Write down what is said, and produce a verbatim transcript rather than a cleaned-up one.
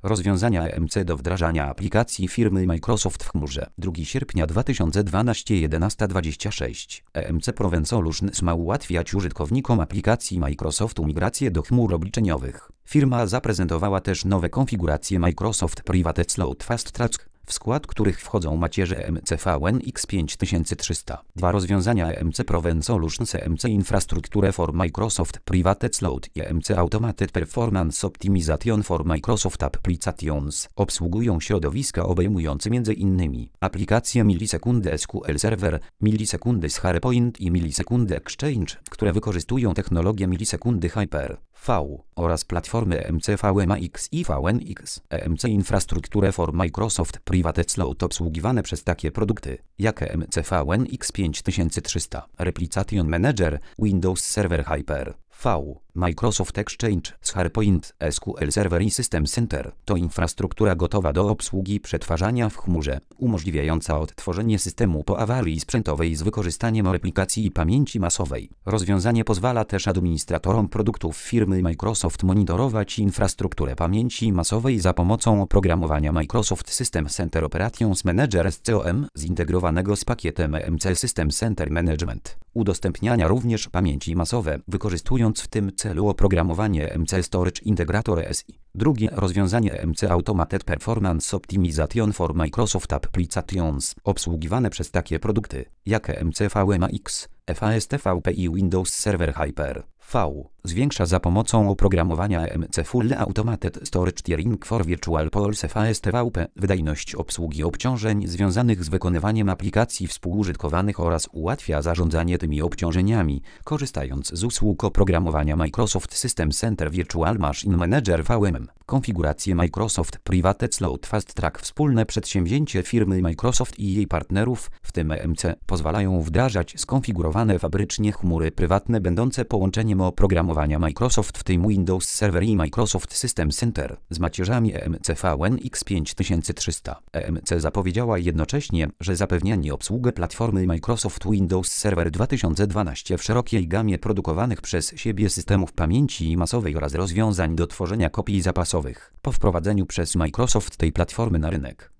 Rozwiązania E M C do wdrażania aplikacji firmy Microsoft w chmurze. drugiego sierpnia dwa tysiące dwunastego jedenasta dwadzieścia sześć. E M C Proven Solutions ma ułatwiać użytkownikom aplikacji Microsoftu migrację do chmur obliczeniowych. Firma zaprezentowała też nowe konfiguracje Microsoft Private Cloud Fast Track, w skład których wchodzą macierze E M C V N X pięć tysięcy trzysta. Dwa rozwiązania E M C Proven Solutions, E M C Infrastructure for Microsoft Private Cloud i E M C Automated Performance Optimization for Microsoft Applications obsługują środowiska obejmujące m.in. aplikacje Millisekundy S Q L Server, Millisekundy SharePoint i Millisekundy Exchange, które wykorzystują technologię Millisekundy Hyper-V oraz platformy E M C V M X i V N X. E M C Infrastructure for Microsoft Private Cloud obsługiwane przez takie produkty jak E M C V N X pięć tysięcy trzysta, Replication Manager, Windows Server Hyper-V, Microsoft Exchange, SharePoint, S Q L Server i System Center. To infrastruktura gotowa do obsługi przetwarzania w chmurze, umożliwiająca odtworzenie systemu po awarii sprzętowej z wykorzystaniem replikacji i pamięci masowej. Rozwiązanie pozwala też administratorom produktów firmy Microsoft monitorować infrastrukturę pamięci masowej za pomocą oprogramowania Microsoft System Center Operations Manager S C O M zintegrowanego z pakietem E M C System Center Management. Udostępniania również pamięci masowe, wykorzystując w tym celu oprogramowanie E M C Storage Integrator S I. Drugie rozwiązanie E M C Automated Performance Optimization for Microsoft Applications obsługiwane przez takie produkty jak E M C V M X, F A S T V P i Windows Server Hyper-V zwiększa za pomocą oprogramowania E M C Full Automated Storage Tiering for Virtual Pools F A S T V P wydajność obsługi obciążeń związanych z wykonywaniem aplikacji współużytkowanych oraz ułatwia zarządzanie tymi obciążeniami, korzystając z usług oprogramowania Microsoft System Center Virtual Machine Manager V M. Konfiguracje Microsoft Private Cloud Fast Track, wspólne przedsięwzięcie firmy Microsoft i jej partnerów, w tym E M C, pozwalają wdrażać skonfigurowane fabrycznie chmury prywatne będące połączeniem oprogramowania Microsoft, w tym Windows Server i Microsoft System Center, z macierzami E M C V N X pięć tysięcy trzysta. E M C zapowiedziała jednocześnie, że zapewnianie obsługę platformy Microsoft Windows Server dwa tysiące dwanaście w szerokiej gamie produkowanych przez siebie systemów pamięci masowej oraz rozwiązań do tworzenia kopii zapasowych po wprowadzeniu przez Microsoft tej platformy na rynek.